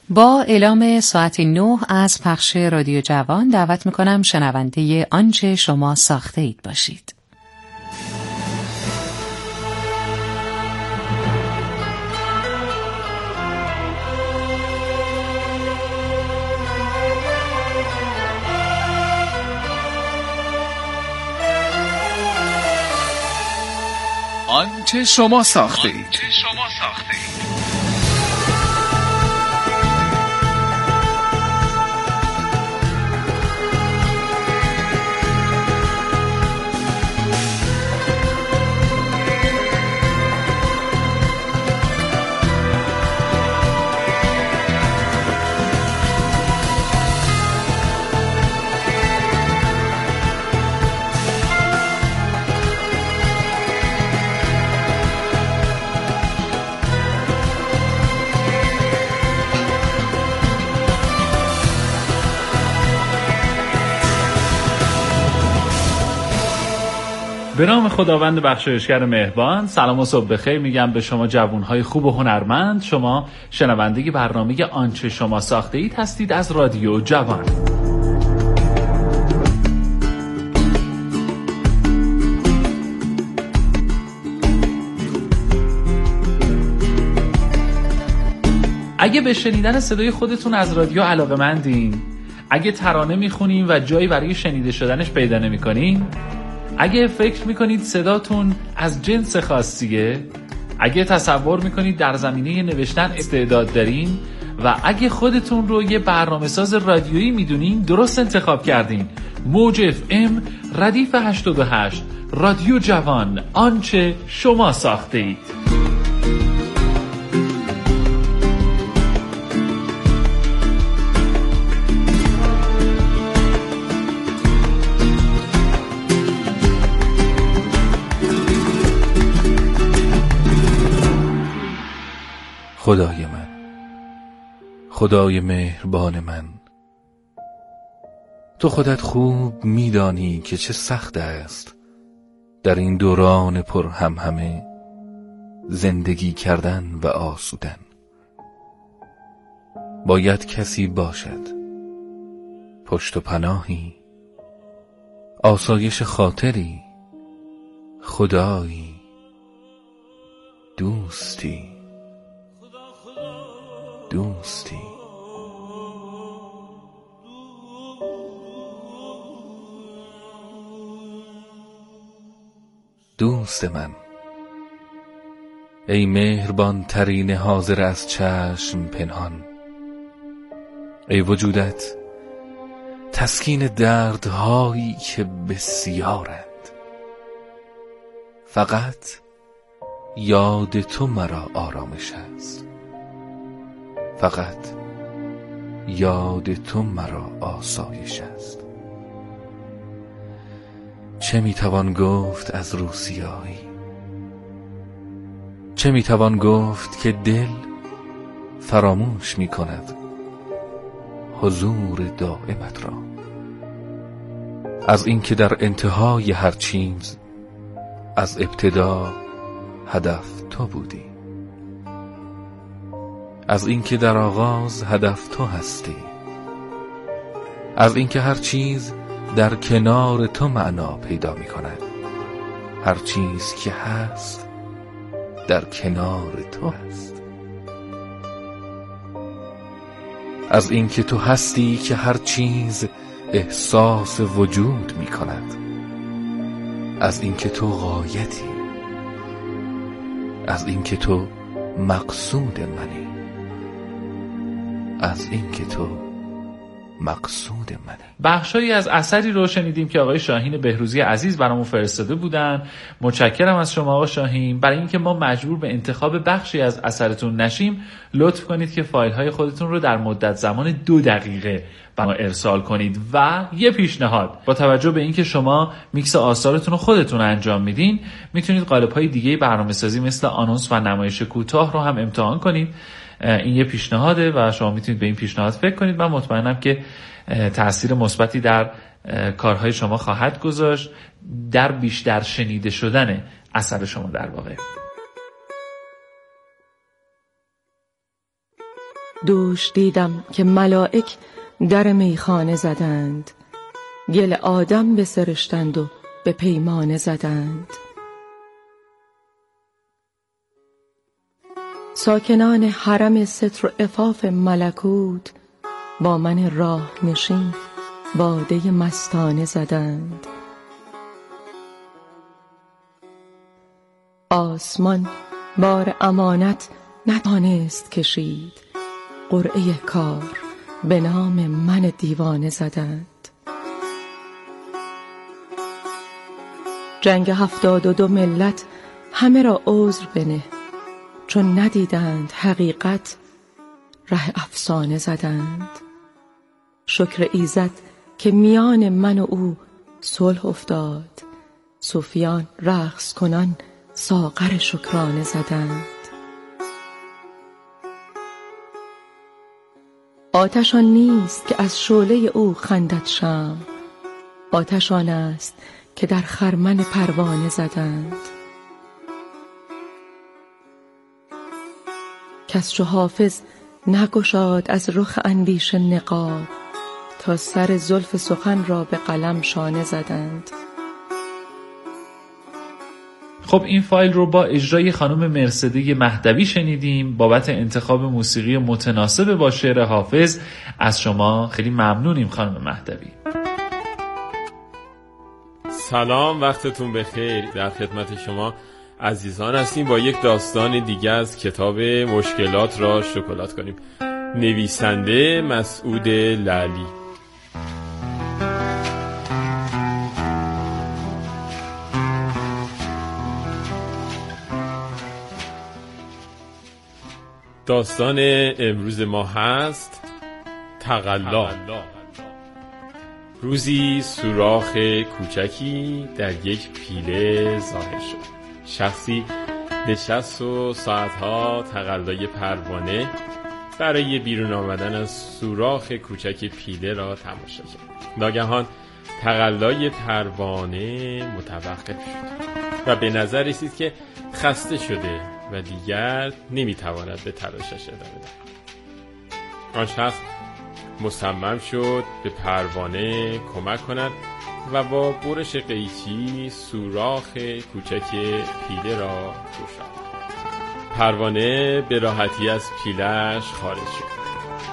با اعلام ساعت 9 از پخش رادیو جوان دعوت میکنم شنونده آنچه شما ساخته اید باشید. آنچه شما ساخته اید. به نام خداوند بخشایشگر مهربان، سلام و صبح بخیر میگم به شما جوانهای خوب و هنرمند. شما شنونده برنامه آنچه شما ساخته اید هستید از رادیو جوان. اگه به شنیدن صدای خودتون از رادیو علاقه‌مندین، اگه ترانه میخونین و جایی برای شنیده شدنش پیدا نمی‌کنین، اگه فکر میکنید صداتون از جنس خاصیه، اگه تصور میکنید در زمینه نوشتن استعداد دارین و اگه خودتون رو یه برنامه‌ساز رادیویی میدونین، درست انتخاب کردین. موج FM ردیف 88 رادیو جوان، آنچه شما ساخته اید. خدای من، خدای مهربان من، تو خودت خوب میدانی که چه سخت است در این دوران پر همهمه زندگی کردن و آسودن. باید کسی باشد، پشت و پناهی، آسایش خاطری، خدایی، دوستی. دوست من، ای مهربان ترین حاضر از چشم پنهان، ای وجودت تسکین دردهایی که بسیارند، فقط یاد تو مرا آرامش است، فقط یاد تو مرا آسایش است. چه میتوان گفت از روسیایی؟ چه میتوان گفت که دل فراموش میکند حضور دائمت را؟ از اینکه در انتهای هر چیز از ابتدا هدف تو بودی، از اینکه در آغاز هدف تو هستی، از اینکه هر چیز در کنار تو معنا پیدا می کند، هر چیز که هست در کنار تو هست، از اینکه تو هستی که هر چیز احساس وجود می کند، از اینکه تو غایتی، از اینکه تو مقصود منی، از اینکه تو مقصود منی. بخشایی از اثری رو شنیدیم که آقای شاهین بهروزی عزیز برامون فرستاده بودن. متشکرم از شما آقای شاهین. برای اینکه ما مجبور به انتخاب بخشی از اثرتون نشیم، لطف کنید که فایل های خودتون رو در مدت زمان 2 دقیقه به ما ارسال کنید. و یه پیشنهاد، با توجه به اینکه شما میکس آثارتون رو خودتون انجام میدین، میتونید قالب های دیگه برنامه‌سازی مثل آنونس و نمایش کوتاه رو هم امتحان کنید. این یه پیشنهاده و شما میتونید به این پیشنهاد فکر کنید و مطمئنم که تأثیر مثبتی در کارهای شما خواهد گذاشت، در بیشتر شنیده شدن اثر شما در واقع. دوش دیدم که ملائک در میخانه زدند، گل آدم بسرشتند و به پیمانه زدند. ساکنان حرم ستر و عفاف ملکوت با من راه نشین باده مستانه زدند. آسمان بار امانت نتوانست کشید، قرعه کار به نام من دیوانه زدند. جنگ 72 ملت همه را عذر بنه، چون ندیدند حقیقت ره افسانه زدند. شکر ایزد که میان من و او صلح افتاد، صوفیان رقص کنان ساغر شکرانه زدند. آتش آن نیست که از شعله او خندد شمع، آتش آن است که در خرمن پروانه زدند. کس چو حافظ نگشاد از رخ اندیشه نقاب، تا سر زلف سخن را به قلم شانه زدند. خب این فایل رو با اجرای خانم مرسده مهدوی شنیدیم بابت انتخاب موسیقی متناسب با شعر حافظ. از شما خیلی ممنونیم خانم مهدوی. سلام، وقتتون بخیر. در خدمت شما عزیزان هستیم با یک داستان دیگه از کتاب مشکلات را شکلات کنیم. نویسنده مسعود لعلی. داستان امروز ما هست تقلا. روزی سوراخ کوچکی در یک پیله ظاهر شد. شخصی نشست و ساعتها تقلای پروانه برای بیرون آمدن از سوراخ کوچک پیله را تماشا کرد. ناگهان تقلای پروانه متوقف شد و به نظر رسید که خسته شده و دیگر نمیتواند به تلاشش ادامه دهد. آن شخص مصمم شد به پروانه کمک کند و با برش قیچی سوراخ کوچک پیله را گشود. پروانه به راحتی از پیله‌اش خارج شد،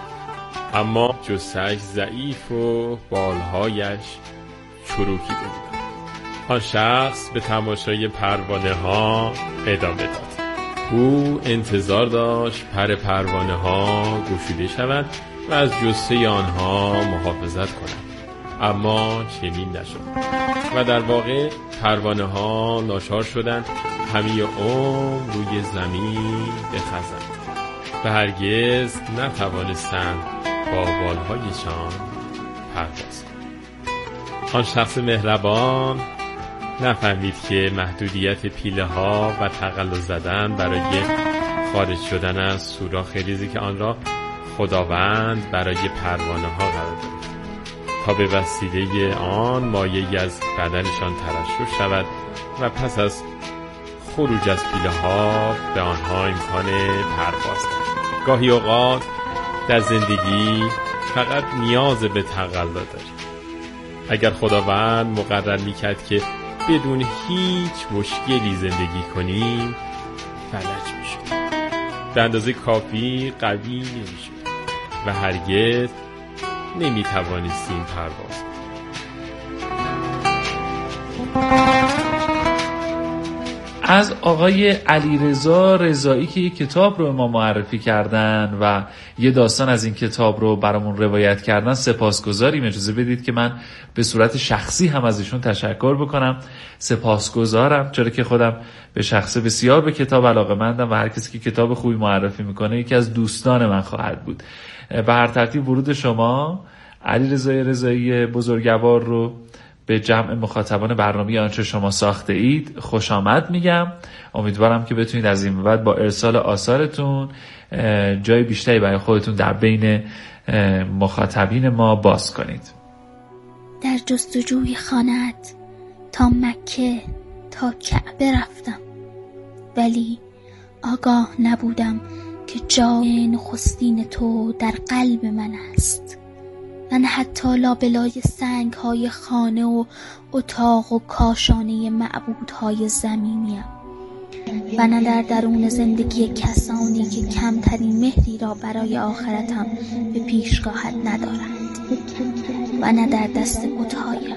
اما جثه‌اش ضعیف و بالهایش چروکیده بود. آن شخص به تماشای پروانه ها ادامه داد. او انتظار داشت پر پروانه ها گشوده شود و از جثه آنها محافظت کند، اما چنین نشد و در واقع پروانه ها ناچار شدند همه عمر روی زمین بخزند و هرگز نتوانستند با بالهایشان پرواز کنند. آن شخص مهربان نفهمید که محدودیت پیله ها و تقلا زدن برای خارج شدن از سوراخ ریزی که آن را خداوند برای پروانه ها قرار داد تا به وسیله آن مایعی از بدنشان ترشح شود و پس از خروج از پیله ها به آنها امکان پرواز دهد. گاهی اوقات در زندگی فقط نیاز به تقلا داریم. اگر خداوند مقرر میکرد که بدون هیچ مشکلی زندگی کنیم، فلج میشد، به اندازه کافی قوی نمیشد و هرگز نمیتوانستیم پرواز کنیم. از آقای علیرضا رضایی که یک کتاب رو ما معرفی کردن و یه داستان از این کتاب رو برامون روایت کردن سپاسگزاریم. اجازه بدید که من به صورت شخصی هم از ایشون تشکر بکنم. سپاسگزارم، چرا که خودم به شخصه بسیار به کتاب علاقه‌مندم و هر کسی که کتاب خوبی معرفی میکنه یکی از دوستان من خواهد بود. به هر ترتیب ورود شما علیرضا رضایی بزرگوار رو به جمع مخاطبان برنامه آنچه شما ساخته اید خوش آمد میگم. امیدوارم که بتونید از این بعد با ارسال آثارتون جای بیشتری برای خودتون در بین مخاطبین ما باز کنید. در جستجوی خانه‌ات تا مکه تا کعبه رفتم، ولی آگاه نبودم که جای نخستین تو در قلب من است. من حتی لابلای سنگ‌های خانه و اتاق و کاشانه معبودهای زمینیم و نه در درون زندگی کسانی که کمترین مهری را برای آخرتم به پیشگاهت ندارند و نه در دست بت‌هایم.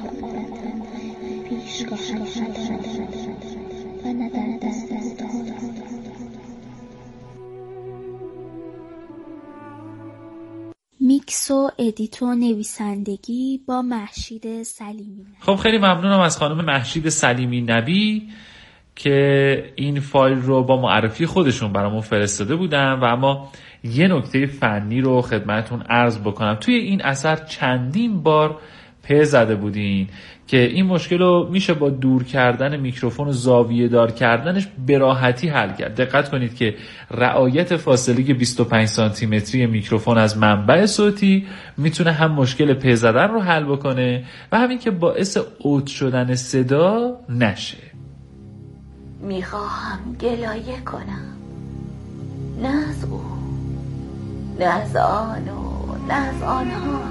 میکس و ادیت و نویسندگی با مهشید سلیمی. خب خیلی ممنونم از خانم مهشید سلیمی نبی که این فایل رو با معرفی خودشون برامون فرستاده بودن و اما یه نکته فنی رو خدمتون عرض بکنم. توی این اثر چندین بار پی زده بودین که این مشکل رو میشه با دور کردن میکروفون و زاویه دار کردنش به راحتی حل کرد. دقت کنید که رعایت فاصله 25 سانتی متری میکروفون از منبع صوتی میتونه هم مشکل پی زدن رو حل بکنه و همین که باعث اوت شدن صدا نشه. میخواهم گلایه کنم، نه از او، نه از آن و نه از آنها،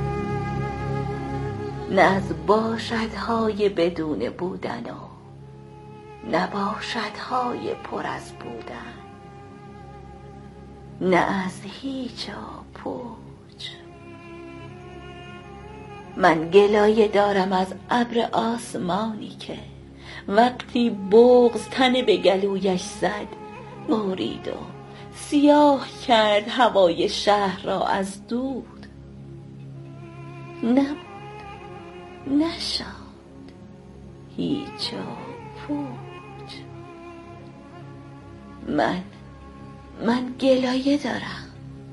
نه از باشدهای بدون بودن و نه باشدهای پر از بودن، نه از هیچ و پوچ. من گلایه دارم از ابر آسمانی که وقتی بغض تن به گلویش زد برید و سیاه کرد هوای شهر را از دود. نبود، نشد هیچ و پوچ. من گلایه دارم.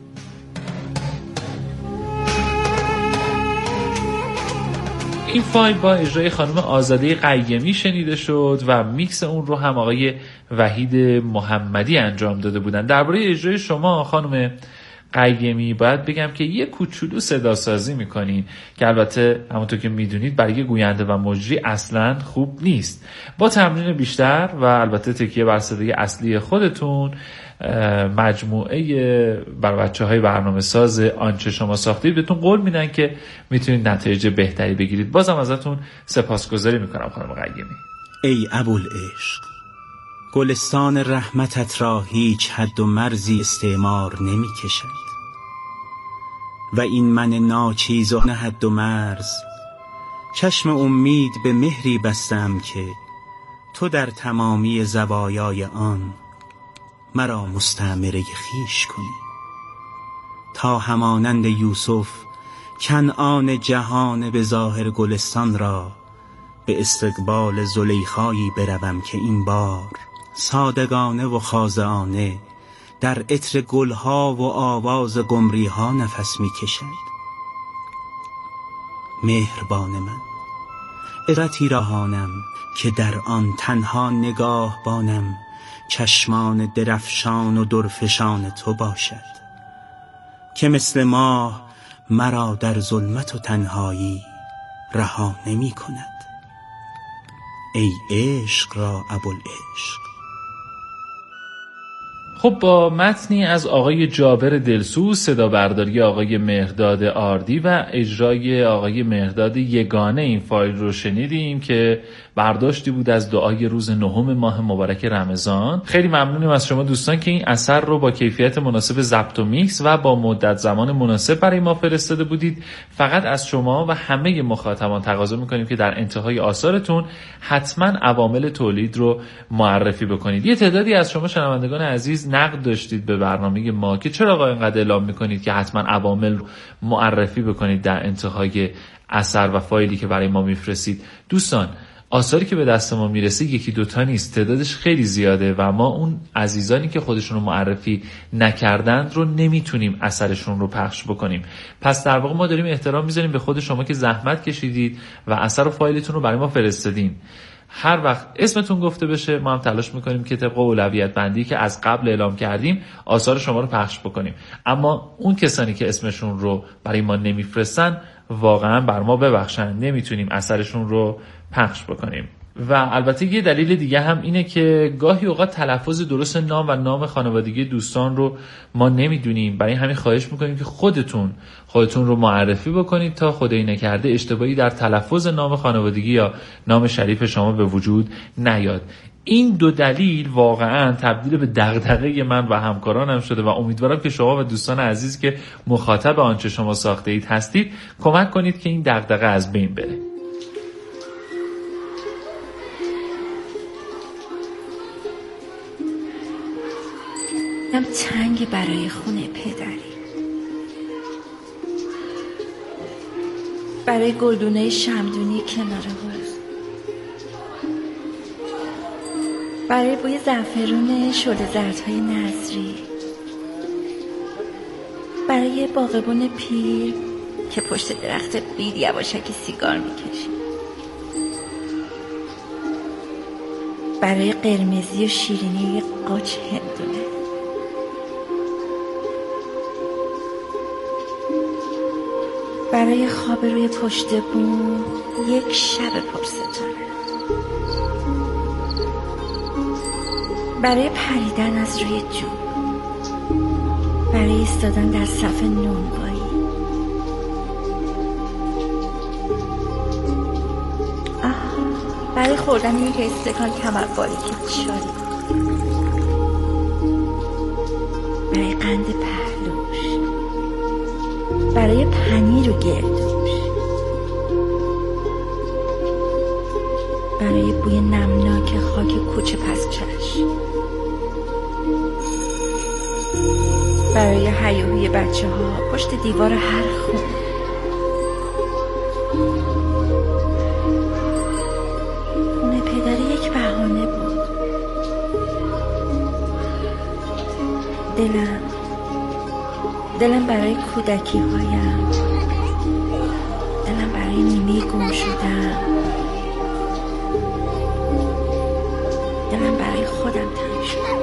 این فایل با اجرای خانم آزاده قیمی شنیده شد و میکس اون رو هم آقای وحید محمدی انجام داده بودن. درباره اجرای شما خانم قیمی باید بگم که یه کوچولو صدا سازی میکنین که البته همونطور که میدونید برای گوینده و مجری اصلا خوب نیست. با تمرین بیشتر و البته تکیه بر صدای اصلی خودتون مجموعه بر بچه‌های برنامه ساز آنچه شما ساختید بهتون قول میدن که میتونید نتایج بهتری بگیرید. بازم ازتون سپاسگزاری میکنم خانم قیمی. ای ابوالعشق، گلستان رحمتت را هیچ حد و مرزی استعمار نمی کشد و این من ناچیز و نه حد و مرز چشم امید به مهری بستم که تو در تمامی زوایای آن مرا مستعمره خویش کنی تا همانند یوسف کنعان جهان به ظاهر گلستان را به استقبال زلیخایی بروم که این بار صادقانه و خاضعانه در عطر گلها و آواز قمریها نفس می کشد. مهربان من، عطری راهانم که در آن تنها نگاه بانم چشمان درفشان و درفشان تو باشد که مثل ماه مرا در ظلمت و تنهایی رها نمی کند. ای عشق را ابوالعشق. خب با متنی از آقای جابر دلسوز، صدا برداری آقای مهرداد آردی و اجرای آقای مهرداد یگانه این فایل رو شنیدیم که برداشتی بود از دعای روز 9 ماه مبارک رمضان. خیلی ممنونیم از شما دوستان که این اثر رو با کیفیت مناسب ضبط و میکس و با مدت زمان مناسب برای ما فرستاده بودید. فقط از شما و همه مخاطبان تقاضا میکنیم که در انتهای آثارتون حتما عوامل تولید رو معرفی بکنید. یه تعدادی از شما شنوندگان عزیز نقد داشتید به برنامه ما که چرا آقا اینقدر اعلام میکنید که حتما عوامل رو معرفی بکنید در انتهای اثر و فایلی که برای ما میفرستید. دوستان، آثاری که به دست ما میرسه یکی دوتا نیست، تعدادش خیلی زیاده و ما اون عزیزانی که خودشون رو معرفی نکردند رو نمیتونیم اثرشون رو پخش بکنیم. پس در واقع ما داریم احترام میذاریم به خود شما که زحمت کشیدید و اثر و فایلتون رو برای ما فرستادین. هر وقت اسمتون گفته بشه ما هم تلاش میکنیم که طبق اولویت بندی که از قبل اعلام کردیم آثار شما رو پخش بکنیم. اما اون کسانی که اسمشون رو برای ما نمیفرستن واقعا بر ما ببخشن، نمیتونیم اثرشون رو پخش بکنیم. و البته یه دلیل دیگه هم اینه که گاهی اوقات تلفظ درست نام و نام خانوادگی دوستان رو ما نمیدونیم. برای همین خواهش میکنیم که خودتون رو معرفی بکنید تا خدای نکرده اشتباهی در تلفظ نام خانوادگی یا نام شریف شما به وجود نیاد. این دو دلیل واقعا تبدیل به دغدغه من و همکارانم شده و امیدوارم که شما و دوستان عزیز که مخاطب آنچه شما ساخته اید هستید کمک کنید که این دغدغه از بین بره. دلم تنگ برای خونه پدری، برای گلدونه شمدونی کنار حوض، برای بوی زعفرون شعله زردهای نظری، برای باغبون پیر که پشت درخت بید یواشکی سیگار میکشید، برای قرمزی و شیرینی قاچ هندونه، برای خواب روی پشت بوم یک شب پرستاره، برای پریدن از روی جوب، برای ایستادن در صف نونوایی، برای خوردن یک استکان کمرباریک چای، برای قند پهلوش، برای پنیر و گردوش، برای بوی نمناک خاک کوچه پس چشم، برای هیاهوی بچه ها پشت دیوار هر خونه، خونه پدری یک بهانه بود. دلم برای کودکی هایم، دلم برای نیمه گم شدم، دلم برای خودم تنگ شد.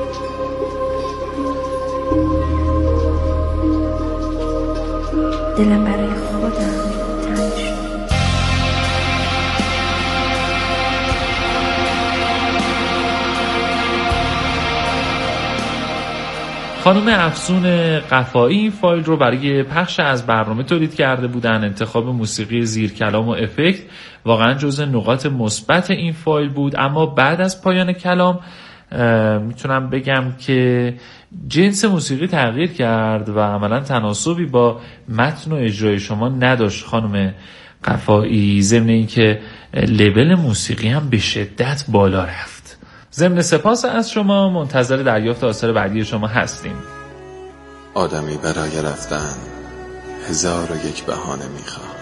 دلم برای خودم تنگ شد. خانم افسون قفایی این فایل رو برای پخش از برنامه تولید کرده بودن. انتخاب موسیقی زیر کلام و افکت واقعا جزء نقاط مثبت این فایل بود، اما بعد از پایان کلام میتونم بگم که جنس موسیقی تغییر کرد و عملا تناسبی با متن و اجرای شما نداشت خانم قفایی، ضمن این که لول موسیقی هم به شدت بالا رفت. ضمن سپاس از شما منتظر دریافت آثار بعدی شما هستیم. آدمی برای رفتن 1001 بهانه میخواد،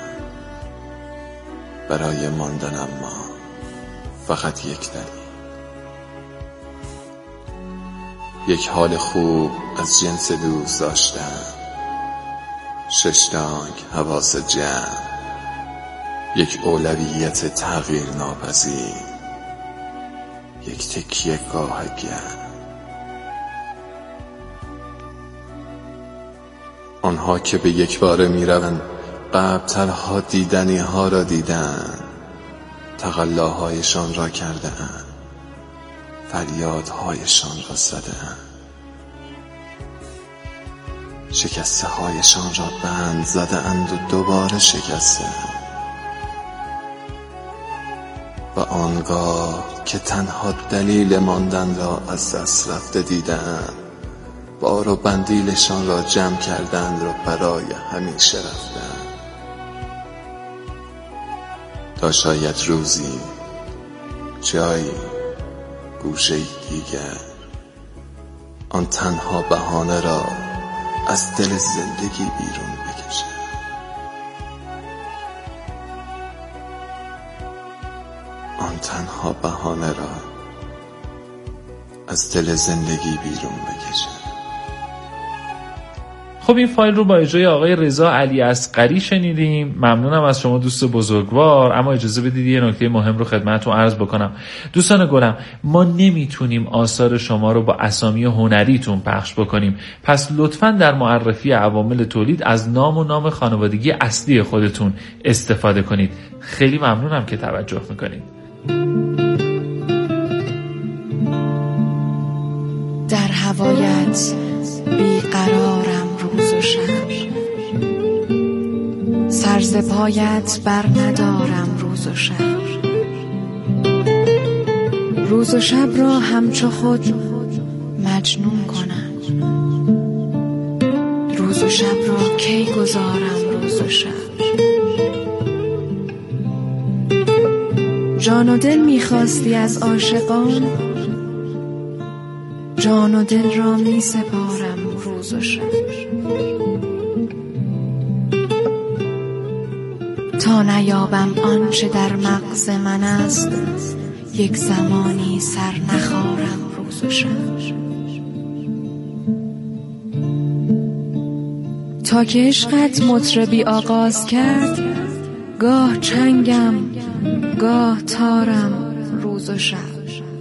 برای ماندن اما فقط یک دلیل. یک حال خوب از جنس دوست داشتن، 6 دانگ حواس جمع، یک اولویت تغییر ناپذیر، یک تکیه گاه گرم. آنها که به یک باره می روند قبل‌ترها دیدنی ها را دیدن، تقلاهایشان را کرده اند، فریادهایشان را زده اند، شکسته هایشان را بند زده اند و دوباره شکسته اند. و آنگاه که تنها دلیل ماندن را از دست رفته دیدند، بار و بندیلشان را جمع کردند و برای همیشه رفتند، تا شاید روزی جایی گوشه دیگر آن تنها بهانه را از دل زندگی بیرون بکشند. آن تنها بهانه را از دل زندگی بیرون بکشند. خب این فایل رو با اجرای آقای رضا علی اصغری شنیدیم. ممنونم از شما دوست بزرگوار، اما اجازه بدید یه نکته مهم رو خدمتتون عرض بکنم. دوستان گلم، ما نمیتونیم آثار شما رو با اسامی هنریتون پخش بکنیم، پس لطفاً در معرفی عوامل تولید از نام و نام خانوادگی اصلی خودتون استفاده کنید. خیلی ممنونم که توجه میکنید. هوایت بیقرارم روز و شب، سر ز پایت بر ندارم روز و شب. روز و شب را همچو خود مجنون کنم، روز و شب را کی گذارم روز و شب. جان و دل می‌خواستی از عاشقان، جان و دل را می سپارم روز و شب. تا نیابم آنچه در مغز من است، یک زمانی سر نخارم روز و شب. تا که عشقت مطربی آغاز کرد، گاه چنگم گاه تارم روز و شب.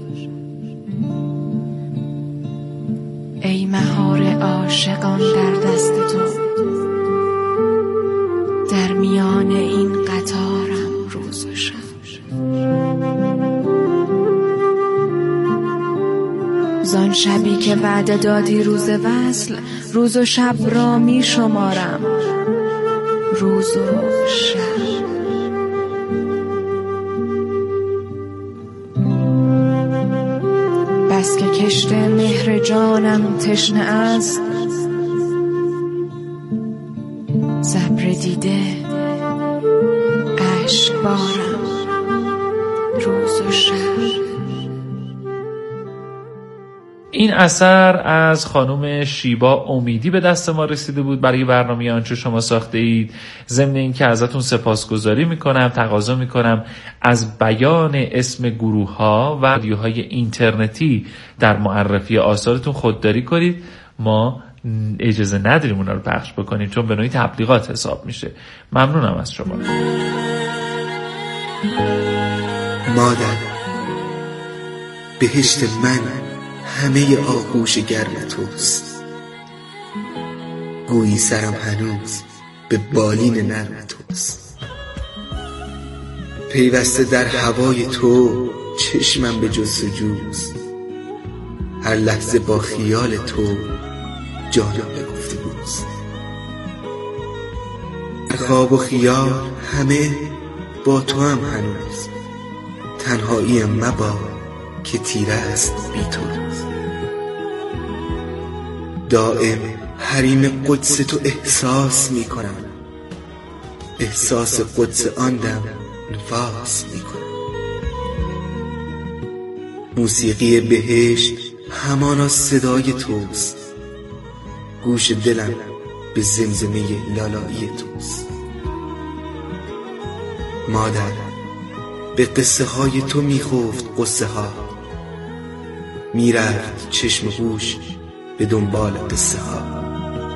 ای مهار عاشقان در دست تو، در میان این قطارم روز و شب. زان شبی که وعده دادی روز وصل، روز و شب را می شمارم روز و شب. بس که کشت مهر جانم تشنه است، صبر دیده اشک بارم روز و شب. این اثر از خانم شیبا امیدی به دست ما رسیده بود برای برنامه آنچه شما ساخته اید. ضمن این که ازتون سپاسگزاری میکنم، تقاضا میکنم از بیان اسم گروه ها و رادیوهای اینترنتی در معرفی آثارتون خودداری کنید. ما اجازه نداریم اونا رو پخش بکنیم چون به نوعی تبلیغات حساب میشه. ممنونم از شما. مادر، بهشت من همه آغوش گرم توست، گویی سرم هنوز به بالین نرم توست. پیوسته در هوای تو چشمم به جستجوست، هر لحظه با خیال تو جانم به گفتگوست. خواب و خیال همه با تو هم هنوز، تنهاییم مبا که تیره است بی تو. دائم حریم قدس تو احساس می کنم، احساس قدس آن دم نفاس می کنم. موسیقی بهشت همانا صدای توست، گوش دلم به زمزمه لالایی توست. مادر، به قصه های تو میخفت قصه ها، میرفت چشم گوش به دنبال قصه ها.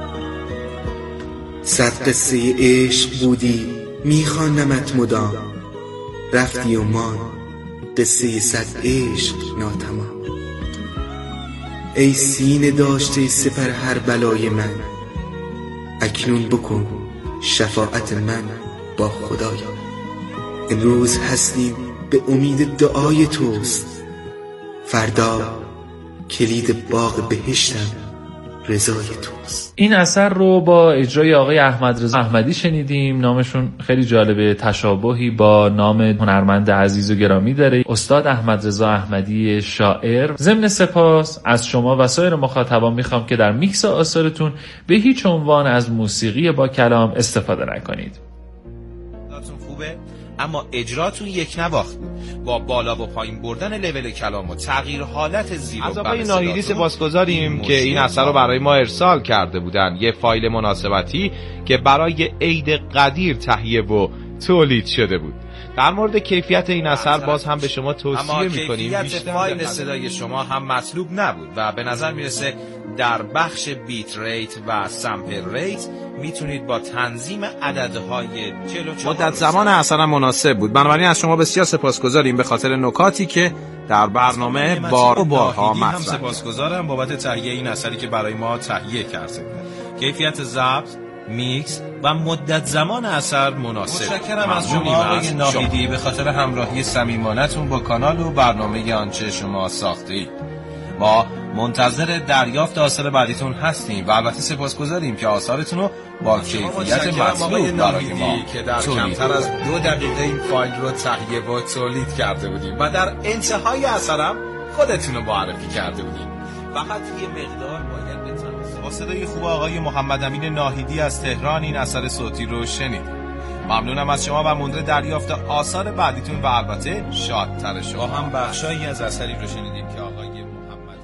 100 قصه عشق بودی میخواندمت مدام، رفتی و مان قصه 100 عشق ناتمام. ای سینه داشته سپر هر بلای من، اکنون بکن شفاعت من با خدایا. امروز هستیم به امید دعای توست، فردا کلید باغ بهشتم رضای توست. این اثر رو با اجرای آقای احمدرضا احمدی شنیدیم. نامشون خیلی جالبه، تشابهی با نام هنرمند عزیز و گرامی داره، استاد احمدرضا احمدی شاعر. ضمن سپاس از شما و سایر مخاطبان میخوام که در میکس آثارتون به هیچ عنوان از موسیقی با کلام استفاده نکنید. خوبه اما اجراتون یک نواخت بود، با بالا و پایین بردن لول کلام و تغییر حالت زیر و بم. از آقای ناهیدی سپاسگزاریم که این اثر رو برای ما ارسال کرده بودن، یه فایل مناسبتی که برای عید قدیر تهیه و تولید شده بود. در مورد کیفیت این اثر باز هم به شما توصیه می‌کنیم. کیفیت فایل صدای شما هم مطلوب نبود و به نظر میرسه در بخش بیت ریت و سامپل ریت میتونید با تنظیم عددهای 44 مدت زمان اثر مناسب بود. بنابراین از شما بسیار سپاسگزاریم به خاطر نکاتی که در برنامه بار و بارها مطرح. هم سپاسگزارم بابت تهیه این اثری که برای ما تهیه کرده. کیفیت ضبط، میکس و مدت زمان اثر مناسب. متشکرم از شما آقای ناهیدی به خاطر همراهی صمیمانه‌تون با کانال و برنامه آنچه شما ساخته اید. ما منتظر دریافت آثار بعدیتون هستیم و البته سپاسگزاریم که آثارتون رو با کیفیت مطلوب برای ما که در کمتر از 2 دقیقه این فایل رو تهیه و تولید کرده بودیم و در انتهای اثرم خودتون رو معرفی کرده بودیم. فقط یه مقدار باید بتونید. با صدای خوب آقای محمد امین ناهیدی از تهران این اثر صوتی رو شنیدیم. ممنونم از شما و منتظر دریافت آثار بعدیتون و البته شادتر شما. هم بخشایی از اثری رو شنیدیم که آقای محمد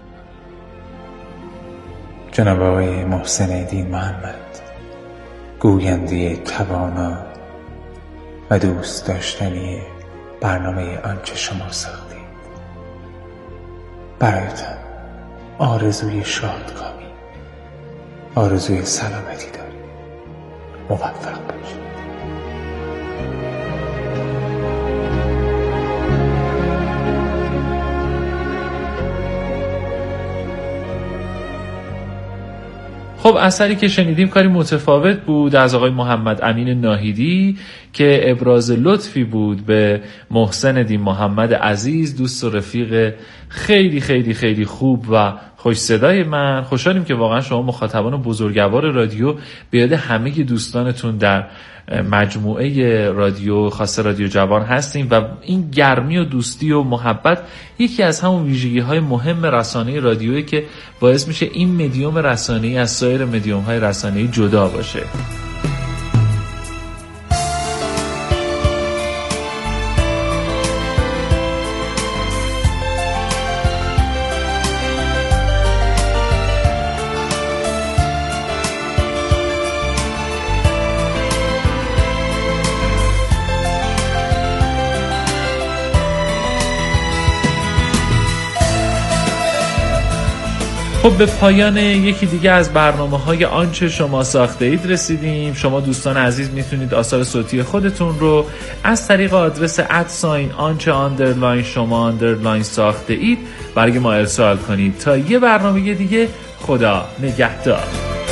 جناب آقای محسن الدین محمد، گوینده توانا و دوست داشتنی برنامه آنچه شما ساختید، برایتان آرزوی شادکامی، آرزوی سلامتی داریم. موفق باشید. خب اثری که شنیدیم کاری متفاوت بود از آقای محمد امین ناهیدی که ابراز لطفی بود به محسن الدین محمد عزیز، دوست و رفیق خیلی خیلی خیلی خوب و خوش صدای من. خوشحالیم که واقعا شما مخاطبان بزرگوار رادیو به یاد همه دوستانتون در مجموعه رادیو خاص رادیو جوان هستیم و این گرمی و دوستی و محبت یکی از همون ویژگی‌های مهم رسانه رادیویی که باعث میشه این مدیوم رسانه‌ای از سایر مدیوم‌های رسانه‌ای جدا باشه. خب به پایان یکی دیگه از برنامه‌های آنچه شما ساخته اید رسیدیم. شما دوستان عزیز میتونید آثار صوتی خودتون رو از طریق آدرس @آنچه_ شما_ ساخته اید برای ما ارسال کنید. تا یه برنامه دیگه، خدا نگهدار.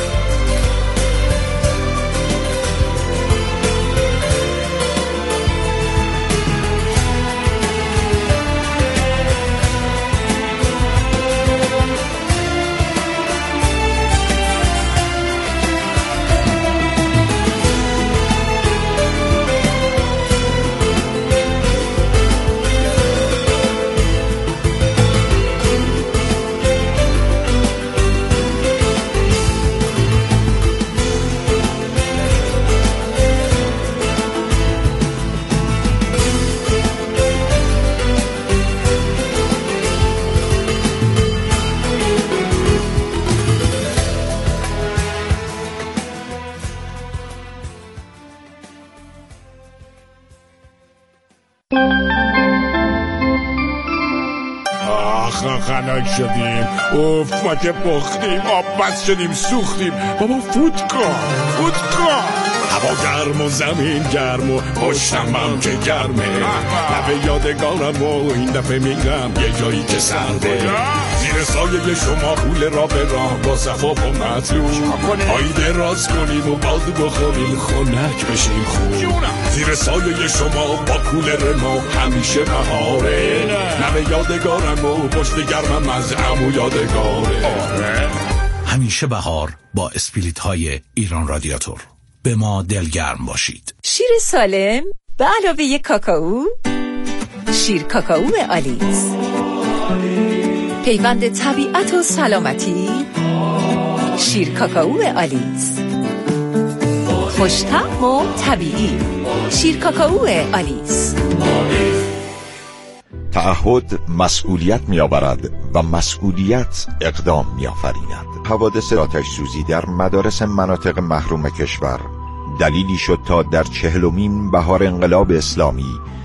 خنک شدیم، اوف ما که پختیم، آب بس شدیم سوختیم. بابا فوت کن هوا گرم و زمین گرم و پشتم هم که گرمه. لبه یادگارم و این دفعه میگم یه جایی که سرده. زیر سایه شما پول را به راه با صفا و مطلوب پایی دراز کنیم و باد بخوریم خنک بشیم خوب. زیر سایه شما با کولر ما همیشه بهاره. لبه یادگارم و پشت گرمم از عمو یادگاره. همیشه بهار با اسپریت های ایران رادیاتور. به ما دلگرم باشید. شیر سالم به علاوه یک کاکائو، شیر کاکائو آلیس، پیوند طبیعت و سلامتی. شیر کاکائو آلیس، خوش‌طعم و طبیعی. شیر کاکائو آلیس. تعهد مسئولیت می‌آورد و مسئولیت اقدام می‌آفریند. حوادث آتش سوزی در مدارس مناطق محروم کشور دلیلی شد تا در 40مین بهار انقلاب اسلامی